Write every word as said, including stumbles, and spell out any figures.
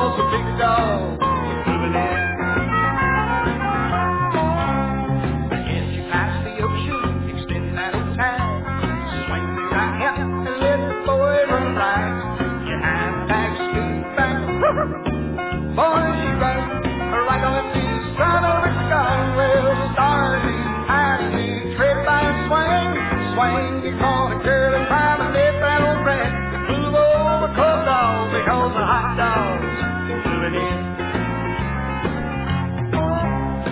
'cause the big dog is moving in. Yes, you pass the ocean, extend that old tide, swing me right here and let the boy run right. Your hand back, scoot back, boys, you go right on the side of the sky. Well, the stars you hide you tread by a swing, swing, you call a girl and climb and let that old rat move over cold dogs because the hot dogs moving in.